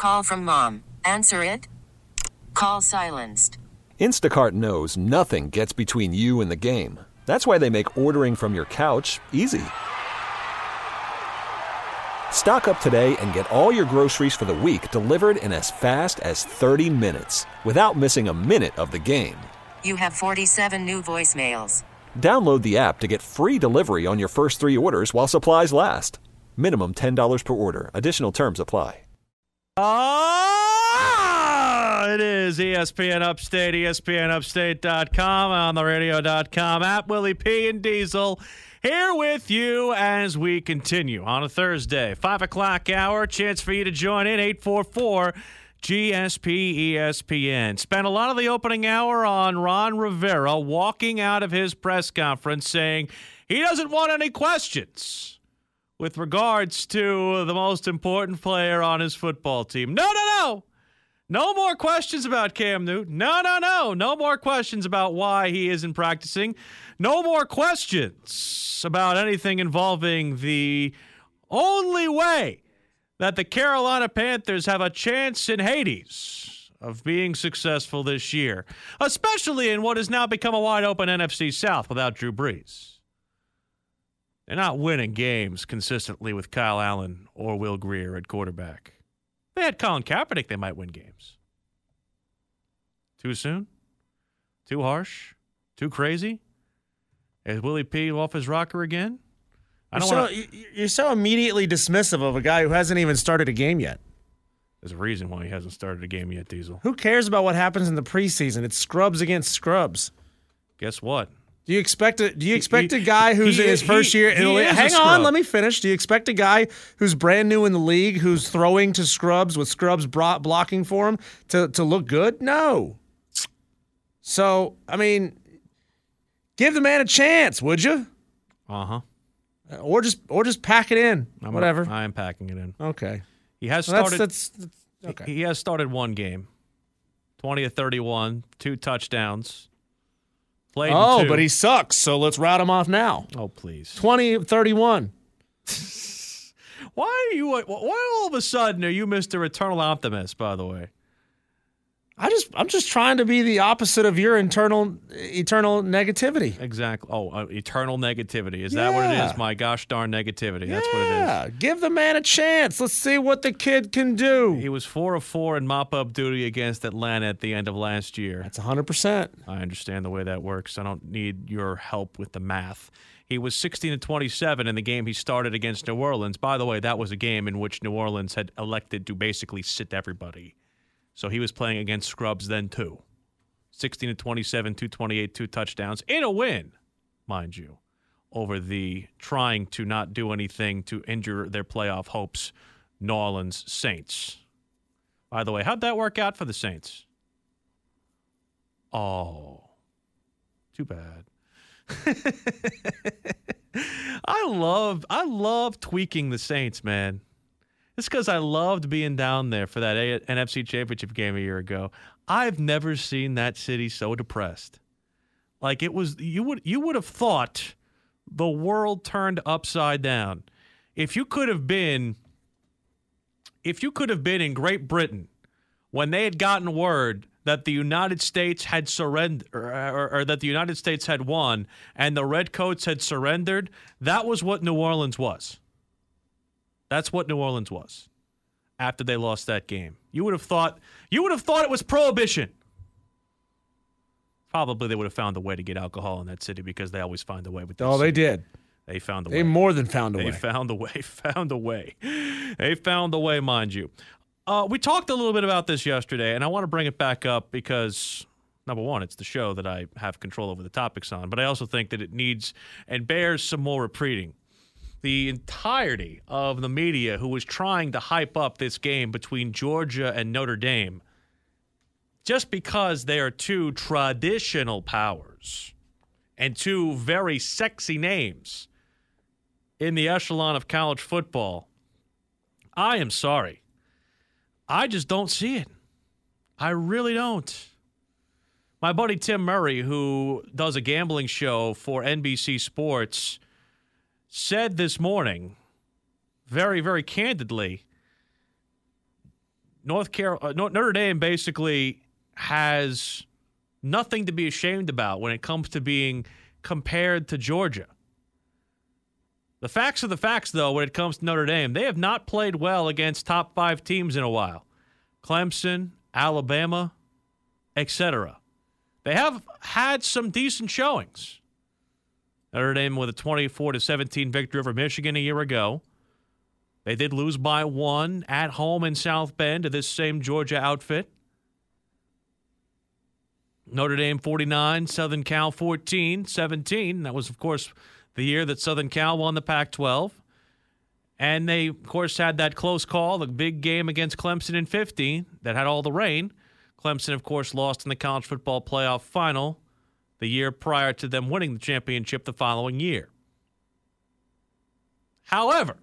Call from mom. Answer it. Call silenced. Instacart knows nothing gets between you and the game. That's why they make ordering from your couch easy. Stock up today and get all your groceries for the week delivered in as fast as 30 minutes without missing a minute of the game. You have 47 new voicemails. Download the app to get free delivery on your first 3 orders while supplies last. Minimum $10 per order. Additional terms apply. It is ESPN Upstate, ESPNUpstate.com, on the radio.com app. Willie P. and Diesel here with you as we continue on a Thursday, 5 o'clock hour. Chance for you to join in, 844-GSP-ESPN. Spent a lot of the opening hour on Ron Rivera walking out of his press conference saying he doesn't want any questions with regards to the most important player on his football team. No. No more questions about Cam Newton. No. No more questions about why he isn't practicing. No more questions about anything involving the only way that the Carolina Panthers have a chance in Hades of being successful this year, especially in what has now become a wide-open NFC South without Drew Brees. They're not winning games consistently with Kyle Allen or Will Grier at quarterback. If they had Colin Kaepernick, they might win games. Too soon? Too harsh? Too crazy? Is Willie P. off his rocker again? You're so immediately dismissive of a guy who hasn't even started a game yet. There's a reason why he hasn't started a game yet, Diesel. Who cares about what happens in the preseason? It's scrubs against scrubs. Guess what? Do you expect a guy who's in his first year in the league? Hang on, let me finish. Do you expect a guy who's brand new in the league, who's throwing to scrubs with scrubs blocking for him to look good? No. So, I mean, give the man a chance, would you? Uh-huh. Or just pack it in. Whatever. I am packing it in. Okay. He has started. That's okay. He has started one game. 20 of 31, 2 touchdowns. Played in 2. But he sucks, so let's route him off now. Oh, please. 20 of 31. Why all of a sudden are you Mr. Eternal Optimist, by the way? I'm just trying to be the opposite of your eternal negativity. Exactly. Oh, eternal negativity. Is that what it is? My gosh darn negativity. That's what it is. Yeah. Give the man a chance. Let's see what the kid can do. He was 4 of 4 in mop-up duty against Atlanta at the end of last year. That's 100%. I understand the way that works. I don't need your help with the math. He was 16 of 27 in the game he started against New Orleans. By the way, that was a game in which New Orleans had elected to basically sit everybody. So he was playing against scrubs then, too. 16 to 27, 228, 2 touchdowns in a win, mind you, over the trying to not do anything to injure their playoff hopes, New Orleans Saints. By the way, how'd that work out for the Saints? Oh, too bad. I love tweaking the Saints, man. It's because I loved being down there for that NFC Championship game a year ago. I've never seen that city so depressed. Like it was, you would have thought the world turned upside down. If you could have been in Great Britain when they had gotten word that the United States had surrendered, or that the United States had won, and the Redcoats had surrendered, that was what New Orleans was. That's what New Orleans was after they lost that game. You would have thought it was prohibition. Probably they would have found a way to get alcohol in that city because they always find a way with this. Oh, they did. They found a way. They more than found a way. They found a way. They found a way, mind you. We talked a little bit about this yesterday, and I want to bring it back up because, number one, it's the show that I have control over the topics on, but I also think that it needs and bears some more repeating. The entirety of the media who was trying to hype up this game between Georgia and Notre Dame, just because they are two traditional powers and two very sexy names in the echelon of college football, I am sorry. I just don't see it. I really don't. My buddy Tim Murray, who does a gambling show for NBC Sports, said this morning, very, very candidly, Notre Dame basically has nothing to be ashamed about when it comes to being compared to Georgia. The facts are the facts, though, when it comes to Notre Dame. They have not played well against top 5 teams in a while. Clemson, Alabama, etc. They have had some decent showings. Notre Dame with a 24-17 victory over Michigan a year ago. They did lose by 1 at home in South Bend to this same Georgia outfit. Notre Dame 49, Southern Cal 14-17. That was, of course, the year that Southern Cal won the Pac-12. And they, of course, had that close call, the big game against Clemson in 15 that had all the rain. Clemson, of course, lost in the college football playoff final the year prior to them winning the championship the following year. However,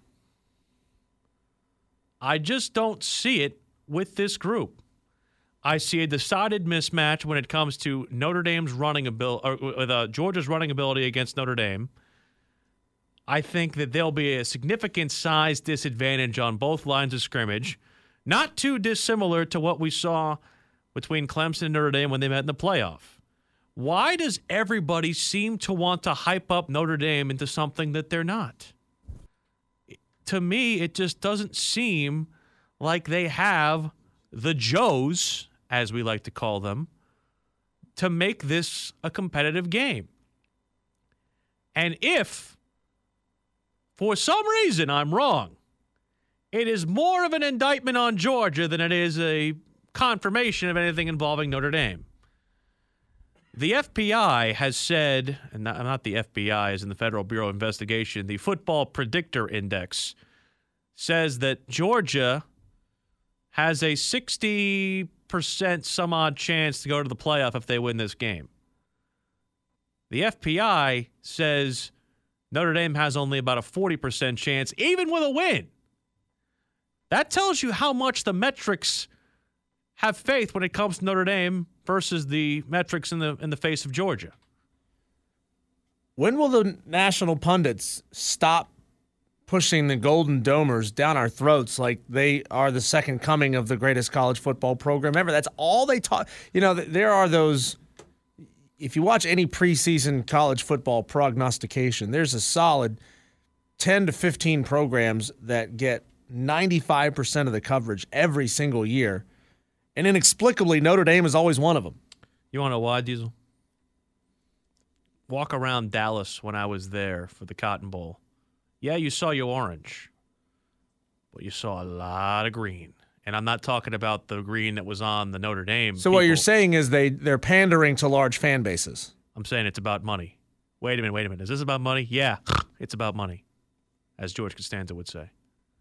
I just don't see it with this group. I see a decided mismatch when it comes to Notre Dame's running ability, Georgia's running ability against Notre Dame. I think that there'll be a significant size disadvantage on both lines of scrimmage, not too dissimilar to what we saw between Clemson and Notre Dame when they met in the playoff. Why does everybody seem to want to hype up Notre Dame into something that they're not? To me, it just doesn't seem like they have the Joes, as we like to call them, to make this a competitive game. And if, for some reason, I'm wrong, it is more of an indictment on Georgia than it is a confirmation of anything involving Notre Dame. The FBI has said, and not the FBI, as in the Federal Bureau of Investigation, the Football Predictor Index says that Georgia has a 60% some odd chance to go to the playoff if they win this game. The FBI says Notre Dame has only about a 40% chance, even with a win. That tells you how much the metrics have faith when it comes to Notre Dame versus the metrics in the face of Georgia. When will the national pundits stop pushing the Golden Domers down our throats like they are the second coming of the greatest college football program ever? That's all they talk. You know, there are those. If you watch any preseason college football prognostication, there's a solid 10 to 15 programs that get 95% of the coverage every single year. And inexplicably, Notre Dame is always one of them. You want to know why, Diesel? Walk around Dallas when I was there for the Cotton Bowl. Yeah, you saw your orange, but you saw a lot of green. And I'm not talking about the green that was on the Notre Dame. So what you're saying is they're pandering to large fan bases. I'm saying it's about money. Wait a minute. Is this about money? Yeah, it's about money, as George Costanza would say.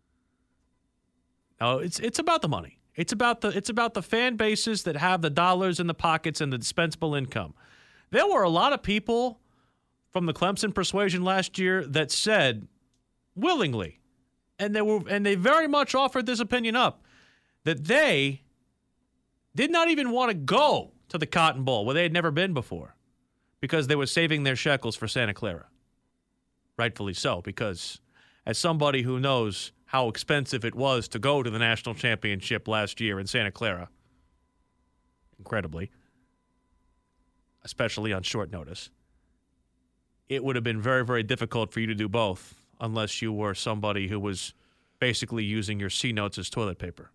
No, it's about the money. It's about the fan bases that have the dollars in the pockets and the dispensable income. There were a lot of people from the Clemson persuasion last year that said willingly, and they very much offered this opinion up, that they did not even want to go to the Cotton Bowl where they had never been before because they were saving their shekels for Santa Clara. Rightfully so, because as somebody who knows how expensive it was to go to the national championship last year in Santa Clara, incredibly, especially on short notice, it would have been very, very difficult for you to do both unless you were somebody who was basically using your C notes as toilet paper.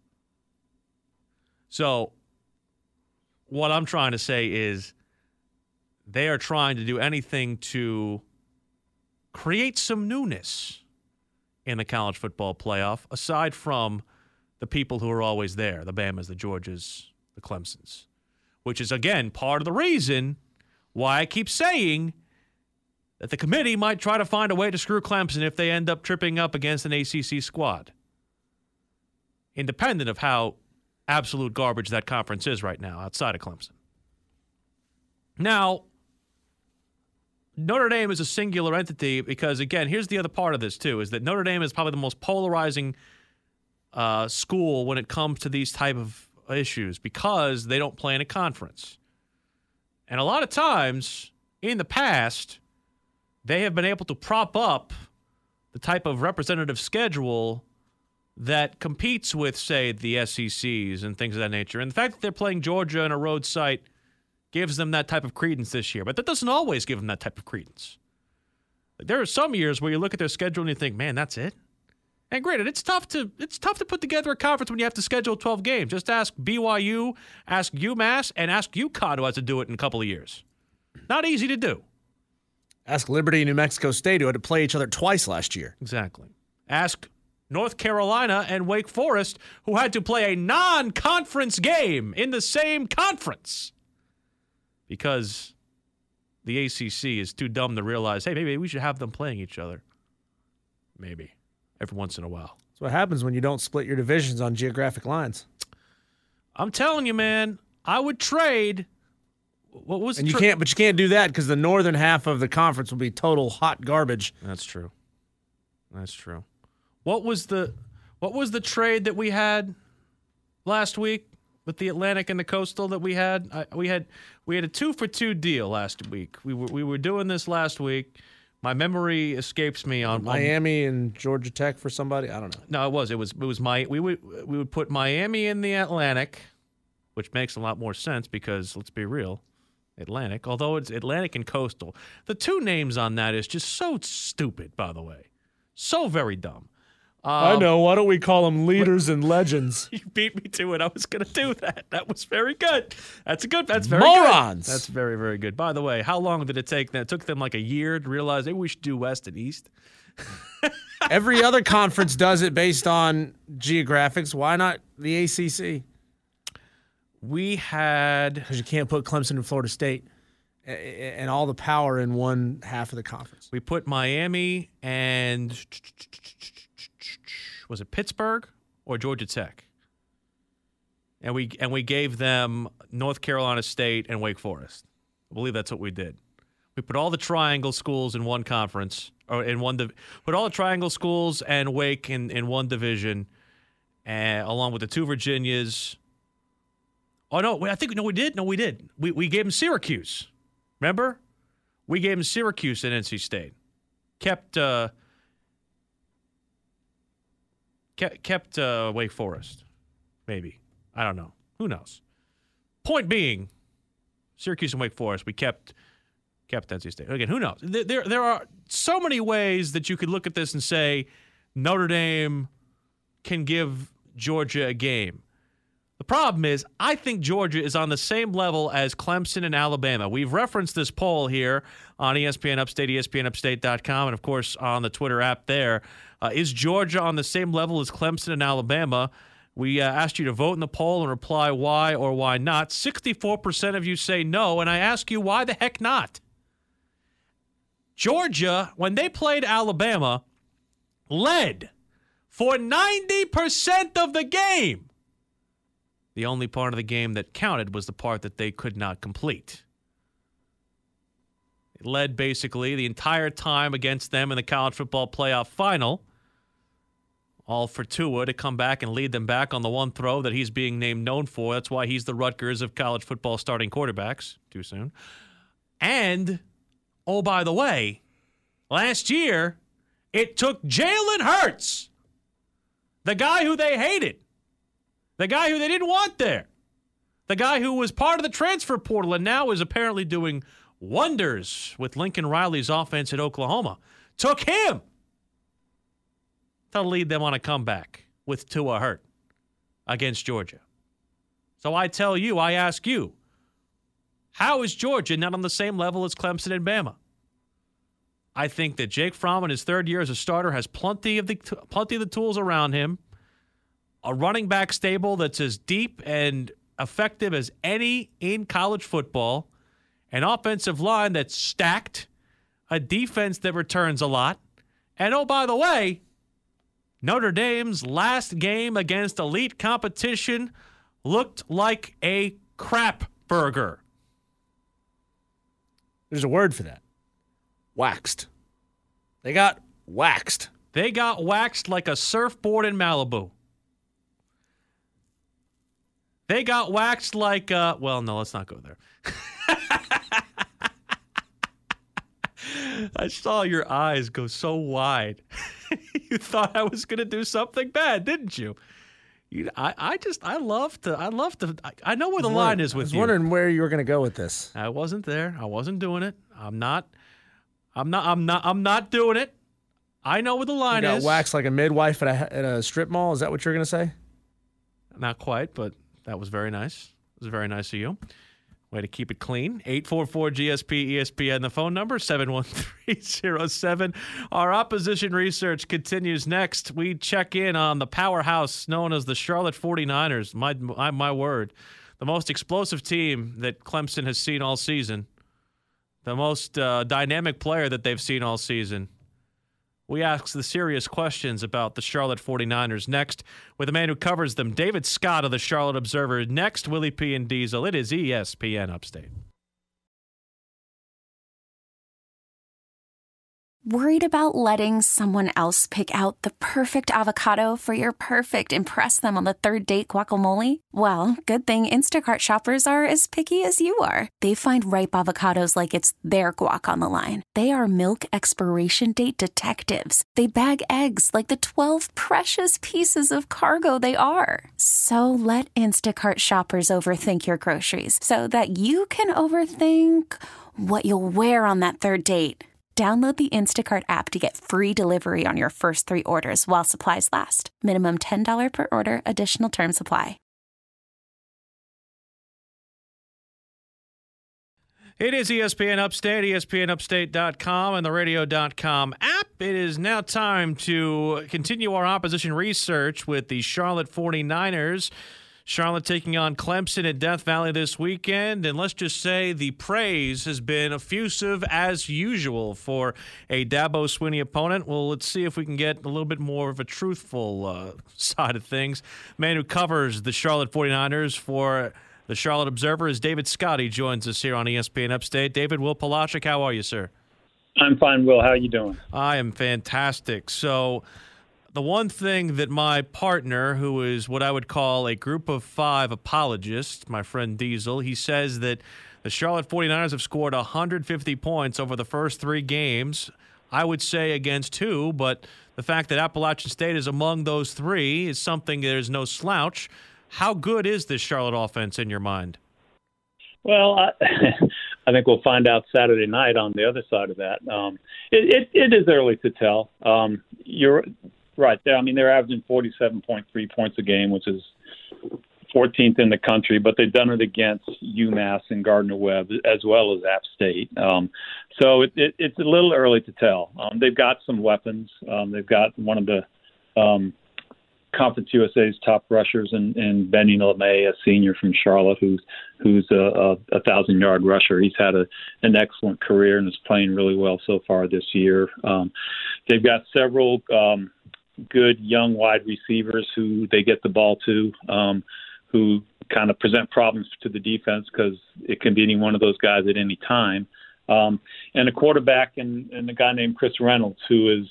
So what I'm trying to say is they are trying to do anything to create some newness in the college football playoff, aside from the people who are always there, the Bamas, the Georgias, the Clemsons, which is, again, part of the reason why I keep saying that the committee might try to find a way to screw Clemson if they end up tripping up against an ACC squad, independent of how absolute garbage that conference is right now outside of Clemson. Now, Notre Dame is a singular entity because, again, here's the other part of this, too, is that Notre Dame is probably the most polarizing school when it comes to these type of issues because they don't play in a conference. And a lot of times, in the past, they have been able to prop up the type of representative schedule that competes with, say, the SECs and things of that nature. And the fact that they're playing Georgia on a road site gives them that type of credence this year. But that doesn't always give them that type of credence. There are some years where you look at their schedule and you think, man, that's it? And granted, it's tough to put together a conference when you have to schedule 12 games. Just ask BYU, ask UMass, and ask UConn, who has to do it in a couple of years. Not easy to do. Ask Liberty and New Mexico State, who had to play each other twice last year. Exactly. Ask North Carolina and Wake Forest, who had to play a non-conference game in the same conference because the ACC is too dumb to realize, hey, maybe we should have them playing each other. Maybe. Every once in a while. That's what happens when you don't split your divisions on geographic lines. I'm telling you, man, I would trade. What was? And you can't do that because the northern half of the conference will be total hot garbage. That's true. What was the trade that we had last week with the Atlantic and the Coastal that we had? We had a 2-for-2 deal last week. We were doing this last week. My memory escapes me on Miami and Georgia Tech for somebody. I don't know. No, it was we would put Miami in the Atlantic, which makes a lot more sense because let's be real, Atlantic. Although it's Atlantic and Coastal, the two names on that is just so stupid. By the way, so very dumb. I know. Why don't we call them leaders and legends? You beat me to it. I was going to do that. That was very good. That's very Morons. Good. That's very, very good. By the way, how long did it take them? It took them like a year to realize maybe we should do West and East. Every other conference does it based on geographics. Why not the ACC? We had... Because you can't put Clemson and Florida State and all the power in one half of the conference. We put Miami and... Was it Pittsburgh or Georgia Tech? And we gave them North Carolina State and Wake Forest. I believe that's what we did. We put all the triangle schools in one conference, or in one. Put all the triangle schools and Wake in one division, along with the two Virginias. Oh no, we did. No, we did. We gave them Syracuse. Remember, we gave them Syracuse and NC State. Kept Wake Forest, maybe. I don't know. Who knows? Point being, Syracuse and Wake Forest, we kept NC State. Again, who knows? There are so many ways that you could look at this and say Notre Dame can give Georgia a game. The problem is, I think Georgia is on the same level as Clemson and Alabama. We've referenced this poll here on ESPN Upstate, ESPNUpstate.com, and, of course, on the Twitter app there. Is Georgia on the same level as Clemson and Alabama? We asked you to vote in the poll and reply why or why not. 64% of you say no, and I ask you, why the heck not? Georgia, when they played Alabama, led for 90% of the game. The only part of the game that counted was the part that they could not complete. It led basically the entire time against them in the college football playoff final. All for Tua to come back and lead them back on the one throw that he's being named known for. That's why he's the Rutgers of college football starting quarterbacks. Too soon. And, oh, by the way, last year, it took Jalen Hurts, the guy who they hated, the guy who they didn't want there, the guy who was part of the transfer portal and now is apparently doing wonders with Lincoln Riley's offense at Oklahoma. Took him to lead them on a comeback with Tua hurt against Georgia. So I ask you, how is Georgia not on the same level as Clemson and Bama? I think that Jake Fromm in his third year as a starter has plenty of the tools around him, a running back stable that's as deep and effective as any in college football, an offensive line that's stacked, a defense that returns a lot, and oh, by the way, Notre Dame's last game against elite competition looked like a crap burger. There's a word for that. Waxed. They got waxed. They got waxed like a surfboard in Malibu. They got waxed like, well, no, let's not go there. I saw your eyes go so wide. You thought I was going to do something bad, didn't you? I know where the line is with you. I was wondering where you were going to go with this. I wasn't there. I wasn't doing it. I'm not doing it. I know where the line you got is. Waxed like a midwife at a strip mall. Is that what you're going to say? Not quite, but that was very nice. It was very nice of you. Way to keep it clean. 844-GSP-ESPN. The phone number, 71307. Our opposition research continues next. We check in on the powerhouse known as the Charlotte 49ers. My word. The most explosive team that Clemson has seen all season. The most dynamic player that they've seen all season. We ask the serious questions about the Charlotte 49ers next with a man who covers them, David Scott of the Charlotte Observer. Next, Willie P. and Diesel. It is ESPN Upstate. Worried about letting someone else pick out the perfect avocado for your perfect impress them on the third date guacamole? Well, good thing Instacart shoppers are as picky as you are. They find ripe avocados like it's their guac on the line. They are milk expiration date detectives. They bag eggs like the 12 precious pieces of cargo they are. So let Instacart shoppers overthink your groceries so that you can overthink what you'll wear on that third date. Download the Instacart app to get free delivery on your first 3 orders while supplies last. Minimum $10 per order. Additional terms apply. It is ESPN Upstate, ESPNUpstate.com, and the radio.com app. It is now time to continue our opposition research with the Charlotte 49ers. Charlotte taking on Clemson at Death Valley this weekend, and let's just say the praise has been effusive as usual for a Dabo Swinney opponent. Well, let's see if we can get a little bit more of a truthful side of things. Man who covers the Charlotte 49ers for the Charlotte Observer is David Scott. He joins us here on ESPN Upstate. David, Will Palachuk, how are you, sir? I'm fine, Will. How are you doing? I am fantastic. So the one thing that my partner, who is what I would call a group of 5 apologist, my friend Diesel, he says that the Charlotte 49ers have scored 150 points over the first 3 games. I would say against 2, but the fact that Appalachian State is among those 3 is something there's no slouch. How good is this Charlotte offense in your mind? Well, I think we'll find out Saturday night on the other side of that. It is early to tell. You're right. I mean, they're averaging 47.3 points a game, which is 14th in the country, but they've done it against UMass and Gardner-Webb as well as App State. So it's a little early to tell. They've got some weapons. They've got one of the Conference USA's top rushers in Benny LeMay, a senior from Charlotte, who's a 1,000-yard rusher. He's had an excellent career and is playing really well so far this year. They've got several good young wide receivers who they get the ball to, who kind of present problems to the defense because it can be any one of those guys at any time. And a quarterback and a guy named Chris Reynolds, who is,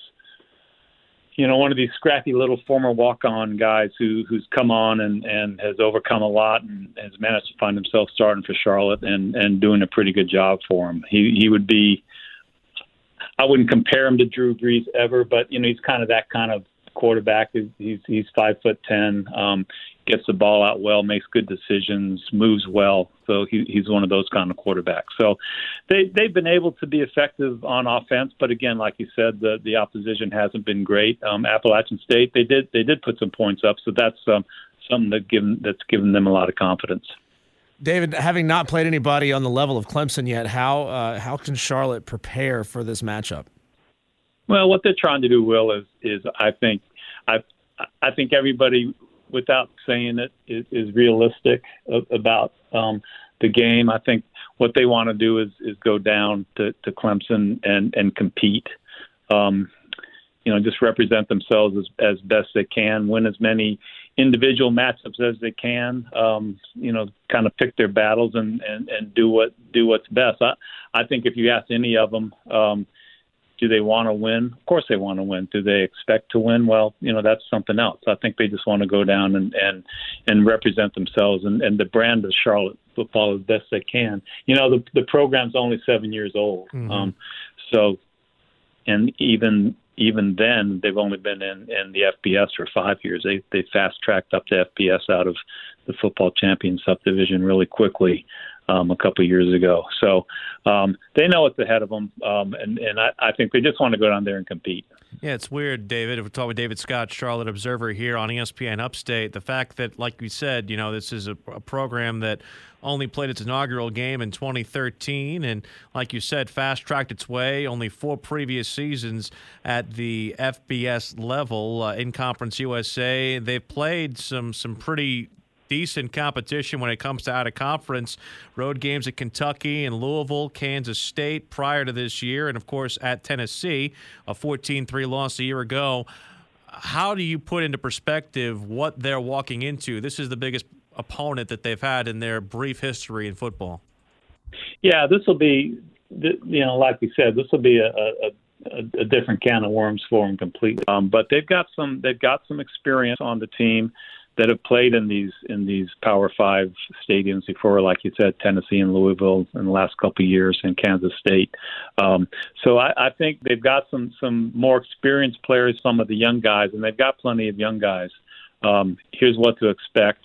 one of these scrappy little former walk-on guys who's come on and has overcome a lot and has managed to find himself starting for Charlotte and doing a pretty good job for him. He would be, I wouldn't compare him to Drew Brees ever, but, he's kind of that kind of quarterback. He's 5'10", gets the ball out well, makes good decisions, moves well. So he's one of those kind of quarterbacks. So they've been able to be effective on offense, but again, like you said, the opposition hasn't been great. Appalachian State, they did put some points up, so that's something that's given them a lot of confidence. David, having not played anybody on the level of Clemson yet, how can Charlotte prepare for this matchup? Well, what they're trying to do, Will, is I think everybody, without saying it, is realistic about the game. I think what they want to do is go down to Clemson and compete. Just represent themselves as best they can, win as many individual matchups as they can. Kind of pick their battles and do what's best. I think if you ask any of them, do they want to win? Of course they want to win. Do they expect to win? Well, that's something else. I think they just want to go down and represent themselves and the brand of Charlotte football as best they can. The program's only 7 years old. Mm-hmm. And even even then, they've only been in the FBS for 5 years. They fast-tracked up to FBS out of the football champion subdivision really quickly a couple of years ago. So they know what's ahead of them, and I think they just want to go down there and compete. Yeah, it's weird, David. We're talking with David Scott, Charlotte Observer here on ESPN Upstate. The fact that, like you said, this is a program that only played its inaugural game in 2013, and like you said, fast-tracked its way. Only 4 previous seasons at the FBS level in Conference USA. They've played some pretty decent competition when it comes to out-of-conference road games at Kentucky and Louisville, Kansas State prior to this year, and, of course, at Tennessee, a 14-3 loss a year ago. How do you put into perspective what they're walking into? This is the biggest opponent that they've had in their brief history in football. Yeah, this will be, like we said, this will be a different can of worms for them completely. But they've got some experience on the team that have played in these Power 5 stadiums before, like you said, Tennessee and Louisville in the last couple of years, and Kansas State. So I think they've got some more experienced players, some of the young guys, and they've got plenty of young guys. Here's what to expect.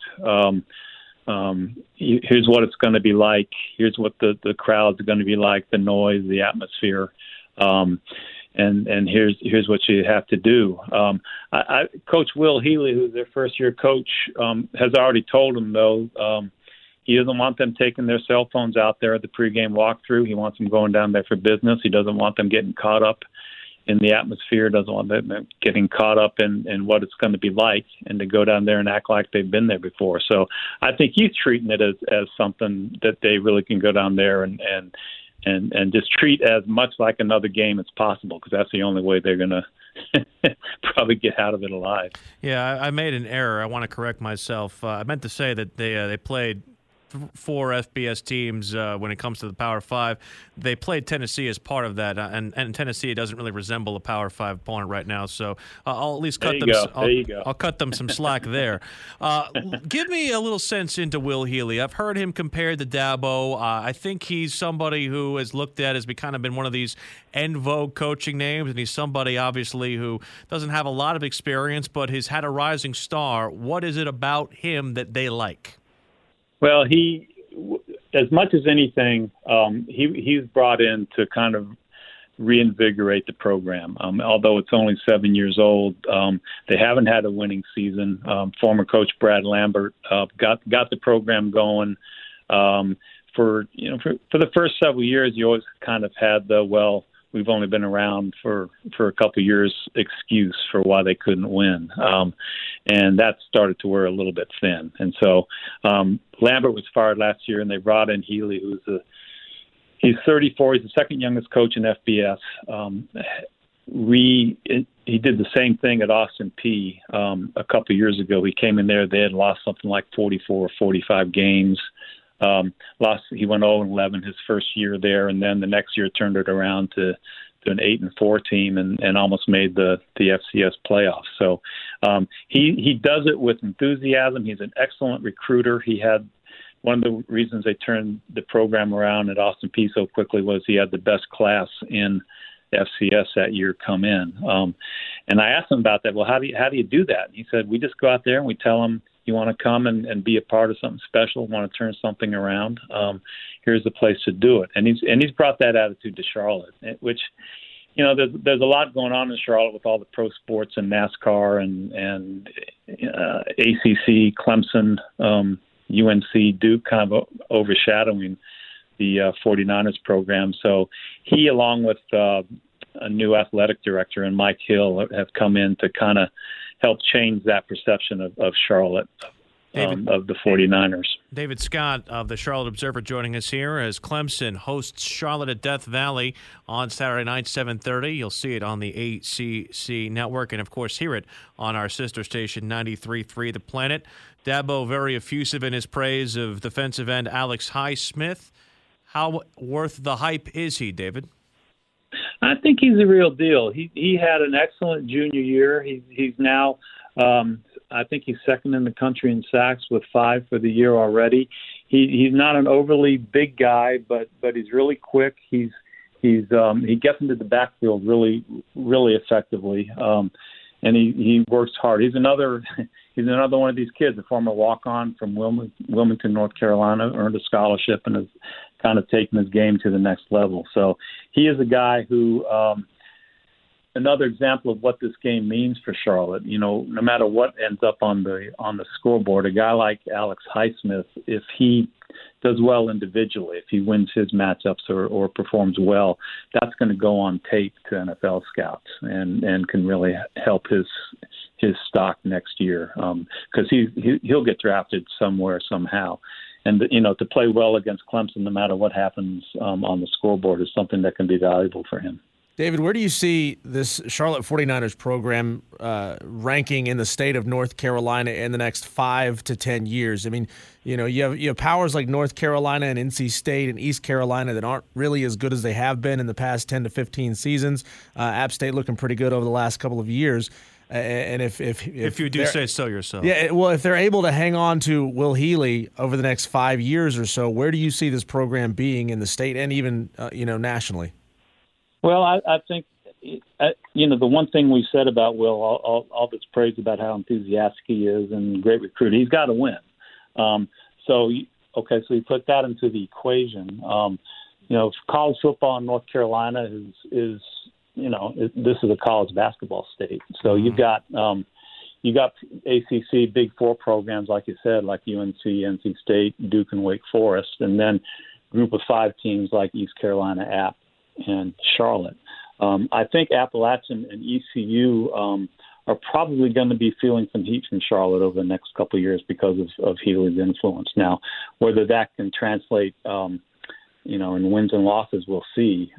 Here's what it's going to be like. Here's what the crowds are going to be like, the noise, the atmosphere. And here's what you have to do. Coach Will Healy, who's their first-year coach, has already told them, though, he doesn't want them taking their cell phones out there at the pregame walkthrough. He wants them going down there for business. He doesn't want them getting caught up in the atmosphere, doesn't want them getting caught up in what it's going to be like, and to go down there and act like they've been there before. So I think he's treating it as something that they really can go down there and just treat as much like another game as possible, because that's the only way they're going to probably get out of it alive. Yeah, I made an error. I want to correct myself. I meant to say that they played 4 FBS teams when it comes to the Power 5. They played Tennessee as part of that, and Tennessee doesn't really resemble a Power 5 opponent right now. So I'll at least cut them. I'll cut them some slack there. Give me a little sense into Will Healy. I've heard him compared to Dabo. I think he's somebody who is looked at as kind of been one of these en vogue coaching names, and he's somebody obviously who doesn't have a lot of experience, but has had a rising star. What is it about him that they like? Well, he, as much as anything, he's brought in to kind of reinvigorate the program. Although it's only 7 years old, they haven't had a winning season. Former coach Brad Lambert got the program going. For the first several years, you always kind of had we've only been around for a couple of years excuse for why they couldn't win. And that started to wear a little bit thin. And so Lambert was fired last year, and they brought in Healy, he's 34. He's the second youngest coach in FBS. He did the same thing at Austin Peay a couple of years ago. He came in there. They had lost something like 44 or 45 games. He went 0-11 his first year there, and then the next year turned it around to an 8-4 team and almost made the FCS playoffs. So he does it with enthusiasm. He's an excellent recruiter. He had one of the reasons they turned the program around at Austin Peay so quickly was he had the best class in FCS that year come in. And I asked him about that. Well, how do you do that? And he said, we just go out there and we tell them, you want to come and be a part of something special, want to turn something around, here's the place to do it. And he's brought that attitude to Charlotte, which, there's a lot going on in Charlotte with all the pro sports and NASCAR and ACC, Clemson, UNC, Duke kind of overshadowing the 49ers program. So he, along with a new athletic director and Mike Hill, have come in to kind of help change that perception of Charlotte, of the 49ers. David Scott of the Charlotte Observer joining us here as Clemson hosts Charlotte at Death Valley on Saturday night, 7:30. You'll see it on the ACC network and, of course, hear it on our sister station, 93.3 The Planet. Dabo very effusive in his praise of defensive end Alex Highsmith. How worth the hype is he, David? I think he's the real deal. He had an excellent junior year. He's now, I think he's second in the country in sacks with 5 for the year already. He's not an overly big guy, but he's really quick. He's he gets into the backfield really, really effectively, and he works hard. He's another one of these kids, a former walk-on from Wilmington, North Carolina, earned a scholarship and has kind of taken his game to the next level. So he is a guy who. Another example of what this game means for Charlotte. No matter what ends up on the scoreboard, a guy like Alex Highsmith, if he does well individually, if he wins his matchups or performs well, that's going to go on tape to NFL scouts and can really help his stock next year because he'll get drafted somewhere somehow. And to play well against Clemson, no matter what happens on the scoreboard, is something that can be valuable for him. David, where do you see this Charlotte 49ers program ranking in the state of North Carolina in the next 5 to 10 years? I mean, you have powers like North Carolina and NC State and East Carolina that aren't really as good as they have been in the past 10 to 15 seasons. App State looking pretty good over the last couple of years. And if you do say so yourself. Yeah, well, if they're able to hang on to Will Healy over the next 5 years or so, where do you see this program being in the state and even nationally? Well, I think, the one thing we said about Will, all this praise about how enthusiastic he is and great recruit, he's got to win. So you put that into the equation. College football in North Carolina is this is a college basketball state. So you've got ACC Big Four programs, like you said, like UNC, NC State, Duke, and Wake Forest, and then group of 5 teams like East Carolina, App, and Charlotte. I think Appalachian and ECU are probably going to be feeling some heat from Charlotte over the next couple of years because of Healy's influence. Now, whether that can translate, in wins and losses, we'll see.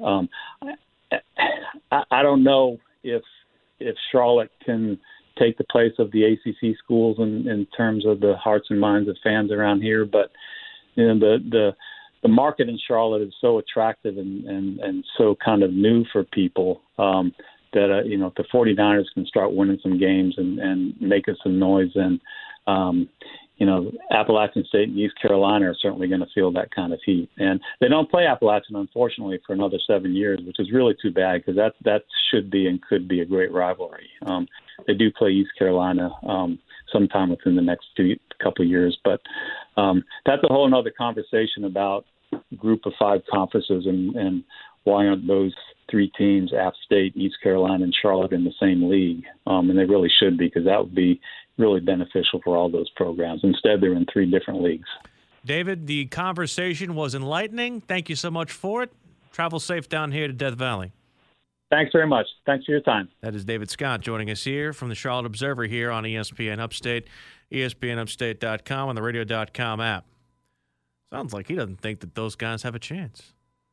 I don't know if Charlotte can take the place of the ACC schools in terms of the hearts and minds of fans around here, but the market in Charlotte is so attractive and so kind of new for people that if the 49ers can start winning some games and making some noise, and Appalachian State and East Carolina are certainly going to feel that kind of heat. And they don't play Appalachian, unfortunately, for another 7 years, which is really too bad because that should be and could be a great rivalry. They do play East Carolina sometime within the next couple of years, but that's a whole other conversation about group of 5 conferences and why aren't those 3 teams, App State, East Carolina, and Charlotte, in the same league? And they really should be, because that would be really beneficial for all those programs. Instead, they're in 3 different leagues. David, the conversation was enlightening. Thank you so much for it. Travel safe down here to Death Valley. Thanks very much. Thanks for your time. That is David Scott joining us here from the Charlotte Observer here on ESPN Upstate, ESPNUpstate.com, and the Radio.com app. Sounds like he doesn't think that those guys have a chance.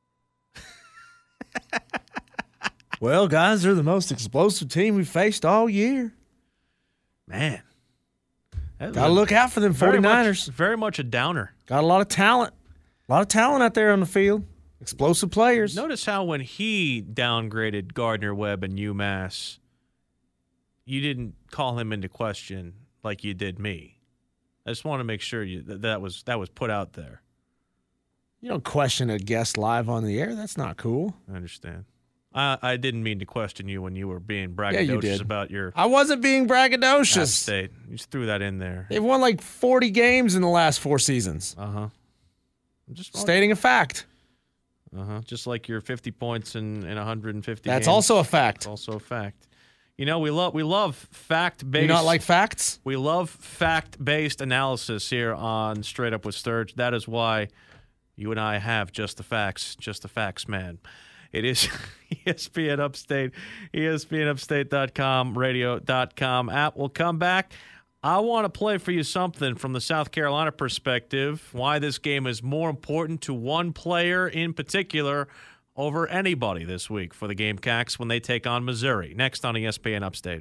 Well, guys, they're the most explosive team we've faced all year. Man. Got to look out for them 49ers. Very much a downer. Got a lot of talent. A lot of talent out there on the field. Explosive players. Notice how when he downgraded Gardner-Webb and UMass, you didn't call him into question like you did me. I just want to make sure that was put out there. You don't question a guest live on the air. That's not cool. I understand. I didn't mean to question you when you were being braggadocious about your. I wasn't being braggadocious. App State. You just threw that in there. They've won like 40 games in the last 4 seasons. I'm just stating a fact. Just like your 50 points in 150 That's games. also a fact. It's also a fact. We love fact-based. You not like facts? We love fact-based analysis here on Straight Up with Sturge. That is why you and I have just the facts, man. It is ESPN Upstate, ESPNUpstate.com, Radio.com app. We'll come back. I want to play for you something from the South Carolina perspective, why this game is more important to one player in particular over anybody this week for the Gamecocks when they take on Missouri. Next on ESPN Upstate.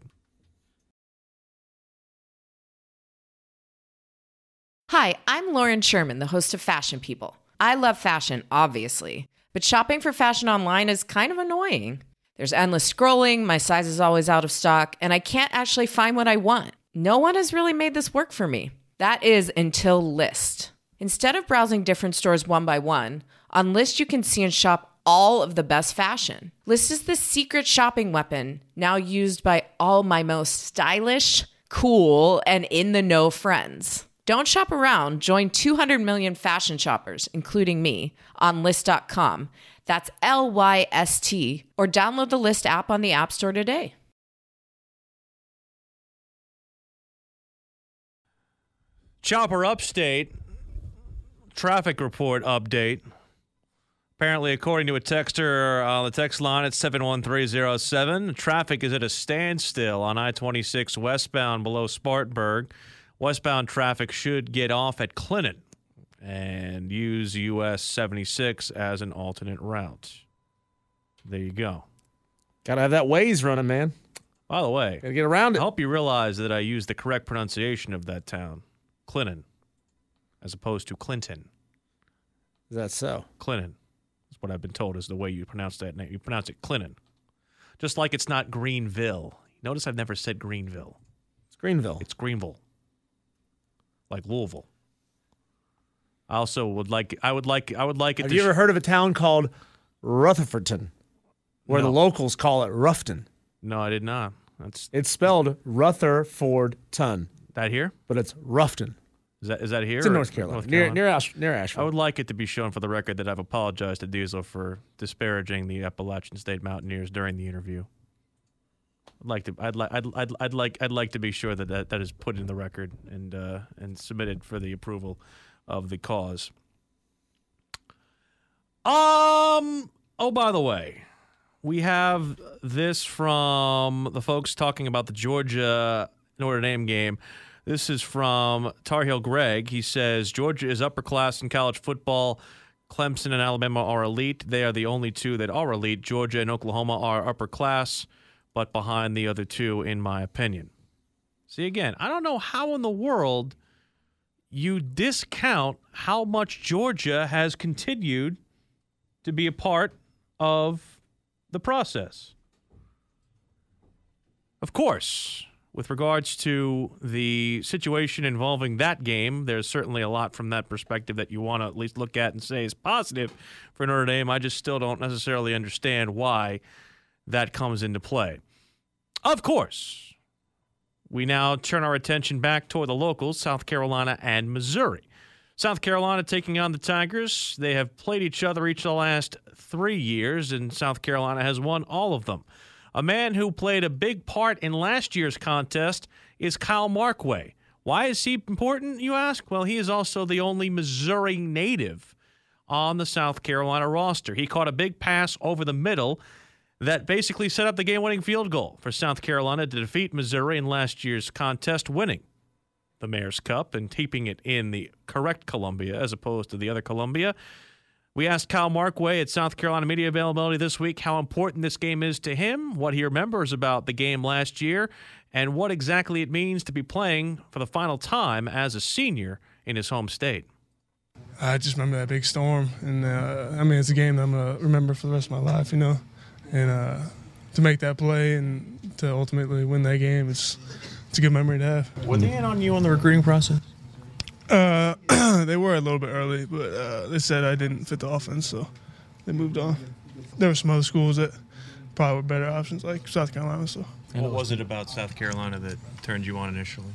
Hi, I'm Lauren Sherman, the host of Fashion People. I love fashion, obviously, but shopping for fashion online is kind of annoying. There's endless scrolling, my size is always out of stock, and I can't actually find what I want. No one has really made this work for me. That is until Lyst. Instead of browsing different stores one by one, on Lyst you can see and shop all of the best fashion. List is the secret shopping weapon now used by all my most stylish, cool, and in-the-know friends. Don't shop around. Join 200 million fashion shoppers, including me, on Lyst.com. That's LYST. Or download the Lyst app on the App Store today. Chopper Upstate traffic report update. Apparently, according to a texter on the text line at 71307, traffic is at a standstill on I-26 westbound below Spartanburg. Westbound traffic should get off at Clinton and use US 76 as an alternate route. There you go. Gotta have that Waze running, man. By the way, gotta get around it. I hope you realize that I used the correct pronunciation of that town, Clinton, as opposed to Clinton. Is that so? Clinton is what I've been told is the way you pronounce that name. You pronounce it Clinton. Just like it's not Greenville. Notice I've never said Greenville. It's Greenville. It's Greenville. Like Louisville. I also would like it. Have you ever heard of a town called Rutherfordton, where the locals call it Ruffton? No, I did not. It's spelled Rutherfordton. That here? But it's Ruffton. Is that here? It's in North Carolina. Near Asheville. I would like it to be shown for the record that I've apologized to Diesel for disparaging the Appalachian State Mountaineers during the interview. I'd like to be sure that is put in the record and submitted for the approval of the cause. Oh, by the way, we have this from the folks talking about the Georgia Notre Dame game. This is from Tar Heel Greg. He says, Georgia is upper class in college football. Clemson and Alabama are elite. They are the only two that are elite. Georgia and Oklahoma are upper class, but behind the other two, in my opinion. See, again, I don't know how in the world you discount how much Georgia has continued to be a part of the process. Of course, with regards to the situation involving that game, there's certainly a lot from that perspective that you want to at least look at and say is positive for Notre Dame. I just still don't necessarily understand why that comes into play. Of course, we now turn our attention back toward the locals, South Carolina and Missouri. South Carolina taking on the Tigers. They have played each other each of the last 3 years, and South Carolina has won all of them. A man who played a big part in last year's contest is Kyle Markway. Why is he important, you ask? Well, he is also the only Missouri native on the South Carolina roster. He caught a big pass over the middle that basically set up the game-winning field goal for South Carolina to defeat Missouri in last year's contest, winning the Mayor's Cup and keeping it in the correct Columbia as opposed to the other Columbia. We asked Kyle Markway at South Carolina Media Availability this week how important this game is to him, what he remembers about the game last year, and what exactly it means to be playing for the final time as a senior in his home state. I just remember that big storm, and it's a game that I'm going to remember for the rest of my life, and to make that play and to ultimately win that game, it's a good memory to have. Were they in on you on the recruiting process? They were a little bit early, but they said I didn't fit the offense, so they moved on. There were some other schools that probably were better options, like South Carolina. So. What was it about South Carolina that turned you on initially?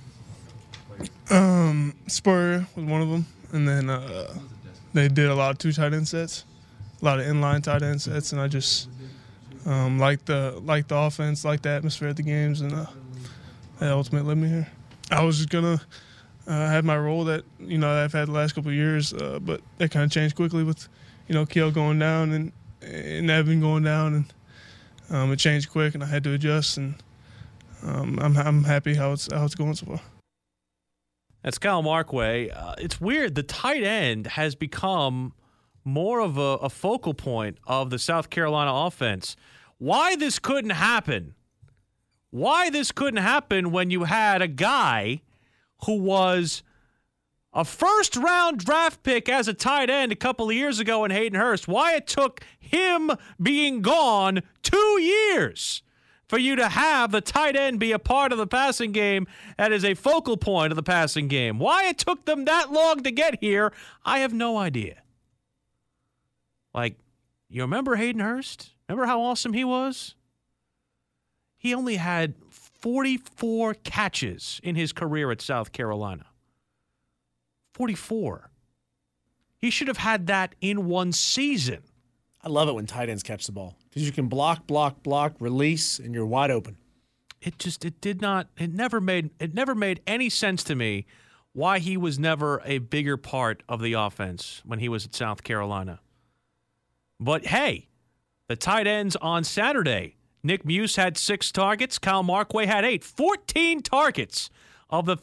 Spurrier was one of them, and then they did a lot of two tight end sets, a lot of inline tight end sets, and I just liked the offense, liked the atmosphere at the games, and that ultimately led me here. I was just gonna have my role that I've had the last couple of years, but that kind of changed quickly with Keel going down and Evan going down, and it changed quick, and I had to adjust, and I'm happy how it's going so far. That's Kyle Markway. It's weird. The tight end has become more of a focal point of the South Carolina offense. Why this couldn't happen? Why this couldn't happen when you had a guy who was a first-round draft pick as a tight end a couple of years ago in Hayden Hurst? Why it took him being gone 2 years for you to have the tight end be a part of the passing game that is a focal point of the passing game? Why it took them that long to get here, I have no idea. Like, You remember Hayden Hurst? Remember how awesome he was? He only had 44 catches in his career at South Carolina. 44. He should have had that in one season. I love it when tight ends catch the ball because you can block, release, and you're wide open. It never made any sense to me why he was never a bigger part of the offense when he was at South Carolina. But hey, the tight ends on Saturday, Nick Muse had 6 targets. Kyle Markway had 8. 14 targets of the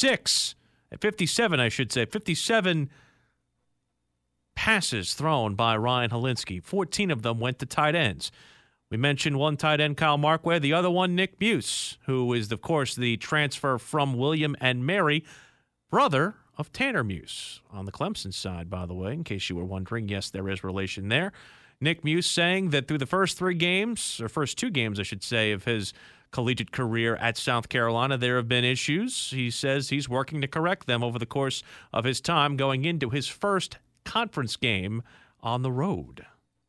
57 passes thrown by Ryan Hilinski. 14 of them went to tight ends. We mentioned one tight end, Kyle Markway, the other one, Nick Muse, who is, of course, the transfer from William and Mary, brother of Tanner Muse. On the Clemson side, by the way, in case you were wondering, yes, there is relation there. Nick Muse saying that through the first 2 games, I should say, of his collegiate career at South Carolina, there have been issues. He says he's working to correct them over the course of his time going into his first conference game on the road.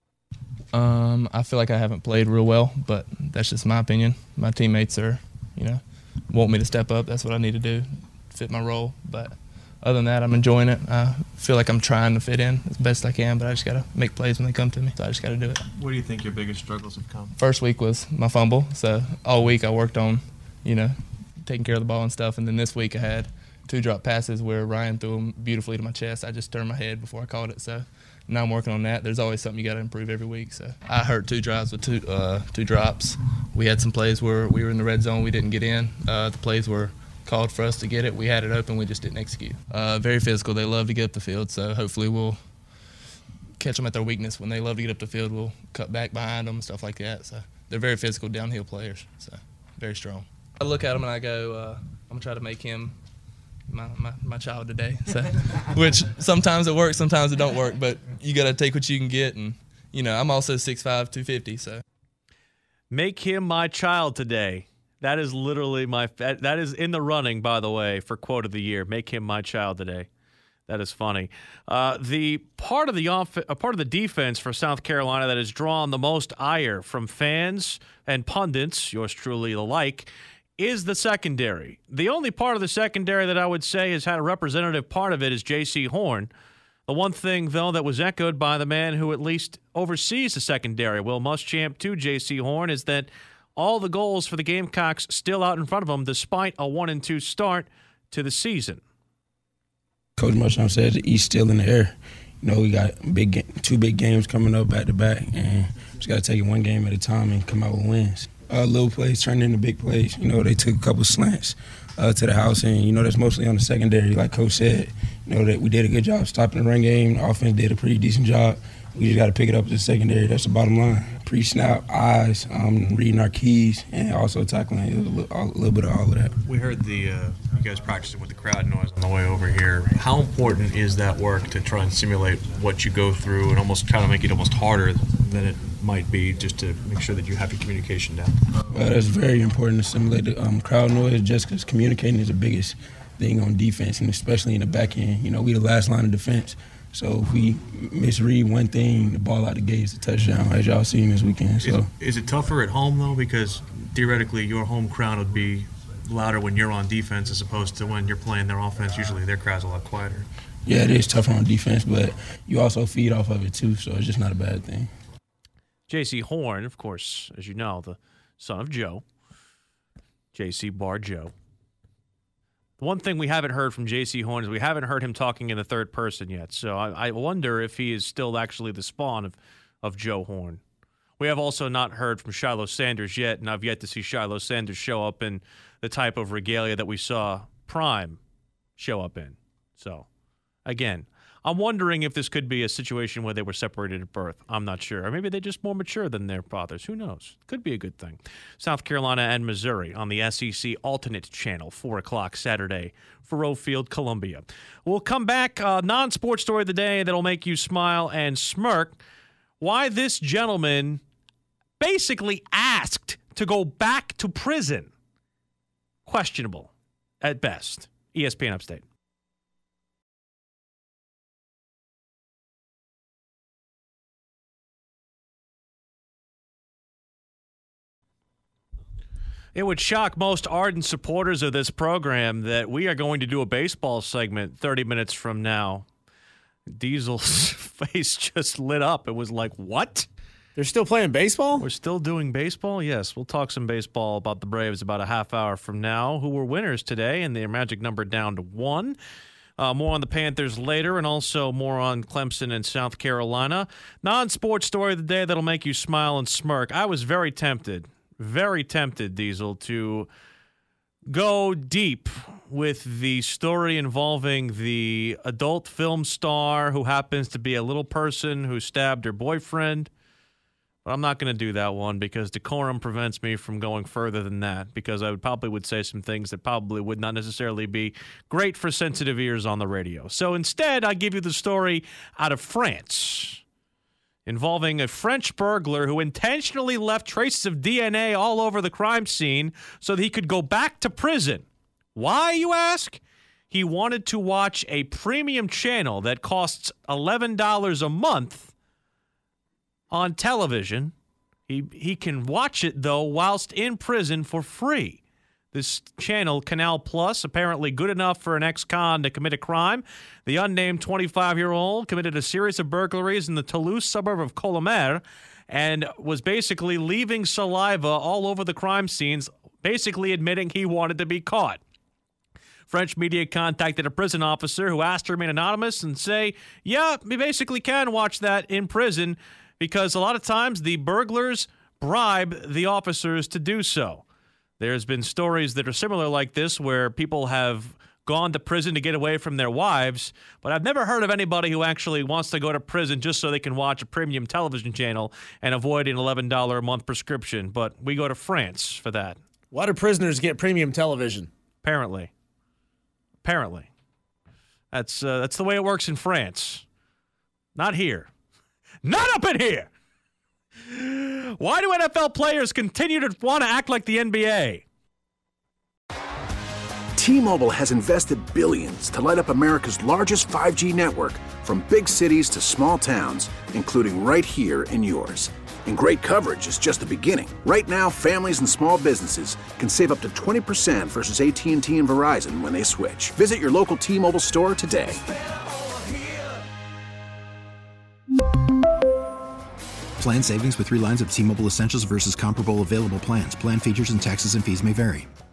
I feel like I haven't played real well, but that's just my opinion. My teammates are, want me to step up. That's what I need to do, fit my role. But other than that, I'm enjoying it. I feel like I'm trying to fit in as best I can, but I just got to make plays when they come to me. So I just got to do it. Where do you think your biggest struggles have come? First week was my fumble. So all week I worked on, taking care of the ball and stuff. And then this week I had 2 drop passes where Ryan threw them beautifully to my chest. I just turned my head before I caught it. So now I'm working on that. There's always something you got to improve every week. So I hurt 2 drives with 2 drops. We had some plays where we were in the red zone. We didn't get in. The plays were called for us to get it. We had it open. We just didn't execute. Very physical. They love to get up the field. So hopefully we'll catch them at their weakness. When they love to get up the field, we'll cut back behind them and stuff like that. So they're very physical downhill players. So very strong. I look at them and I go, I'm going to try to make him my child today. So, which sometimes it works, sometimes it don't work, but you got to take what you can get. And, I'm also 6'5", 250. So make him my child today. That is literally that is in the running, by the way, for quote of the year. Make him my child today. That is funny. The part of the defense for South Carolina that has drawn the most ire from fans and pundits, yours truly alike, is the secondary. The only part of the secondary that I would say has had a representative part of it is J.C. Horn. The one thing, though, that was echoed by the man who at least oversees the secondary, Will Muschamp, to J.C. Horn, is that all the goals for the Gamecocks still out in front of them despite a 1-2 start to the season. Coach Muschamp said the East still in the air. We got 2 big games coming up back-to-back, and just got to take it one game at a time and come out with wins. Little plays turned into big plays. They took a couple slants to the house, and, that's mostly on the secondary. Like Coach said, that we did a good job stopping the run game. The offense did a pretty decent job. We just got to pick it up to the secondary. That's the bottom line. Pre-snap, eyes, reading our keys, and also tackling. It was a little bit of all of that. We heard you guys practicing with the crowd noise on the way over here. How important is that work to try and simulate what you go through and almost try to make it almost harder than it might be, just to make sure that you have your communication down? Well, that's very important to simulate the crowd noise, just because communicating is the biggest thing on defense, and especially in the back end. We the last line of defense. So if we misread one thing, the ball out the gate is a touchdown, as y'all seen this weekend. So is it tougher at home, though? Because theoretically your home crowd would be louder when you're on defense as opposed to when you're playing their offense. Usually their crowd's a lot quieter. Yeah, it is tougher on defense, but you also feed off of it too, so it's just not a bad thing. J.C. Horn, of course, as you know, the son of Joe, J.C. Bar Joe. The one thing we haven't heard from J.C. Horn is we haven't heard him talking in the third person yet. So I wonder if he is still actually the spawn of Joe Horn. We have also not heard from Shiloh Sanders yet, and I've yet to see Shiloh Sanders show up in the type of regalia that we saw Prime show up in. So, again, I'm wondering if this could be a situation where they were separated at birth. I'm not sure. Or maybe they're just more mature than their fathers. Who knows? Could be a good thing. South Carolina and Missouri on the SEC Alternate Channel, 4 o'clock Saturday, Faurot Field, Columbia. We'll come back. Non-sports story of the day that'll make you smile and smirk. Why this gentleman basically asked to go back to prison. Questionable at best. ESPN Upstate. It would shock most ardent supporters of this program that we are going to do a baseball segment 30 minutes from now. Diesel's face just lit up. It was like, what? They're still playing baseball? We're still doing baseball? Yes. We'll talk some baseball about the Braves about a half hour from now, who were winners today, and their magic number down to 1. More on the Panthers later, and also more on Clemson and South Carolina. Non-sports story of the day that'll make you smile and smirk. I was very tempted, Diesel, to go deep with the story involving the adult film star who happens to be a little person who stabbed her boyfriend. But I'm not going to do that one because decorum prevents me from going further than that, because I would say some things that probably would not necessarily be great for sensitive ears on the radio. So instead, I give you the story out of France involving a French burglar who intentionally left traces of DNA all over the crime scene so that he could go back to prison. Why, you ask? He wanted to watch a premium channel that costs $11 a month on television. He can watch it, though, whilst in prison for free. This channel, Canal Plus, apparently good enough for an ex-con to commit a crime. The unnamed 25-year-old committed a series of burglaries in the Toulouse suburb of Colomer and was basically leaving saliva all over the crime scenes, basically admitting he wanted to be caught. French media contacted a prison officer who asked to remain anonymous and say, yeah, we basically can watch that in prison because a lot of times the burglars bribe the officers to do so. There's been stories that are similar like this where people have gone to prison to get away from their wives, but I've never heard of anybody who actually wants to go to prison just so they can watch a premium television channel and avoid an $11 a month prescription. But we go to France for that. Why do prisoners get premium television? Apparently. That's the way it works in France. Not here. Not up in here. Why do NFL players continue to want to act like the NBA? T-Mobile has invested billions to light up America's largest 5G network, from big cities to small towns, including right here in yours. And great coverage is just the beginning. Right now, families and small businesses can save up to 20% versus AT&T and Verizon when they switch. Visit your local T-Mobile store today. Plan savings with 3 lines of T-Mobile Essentials versus comparable available plans. Plan features and taxes and fees may vary.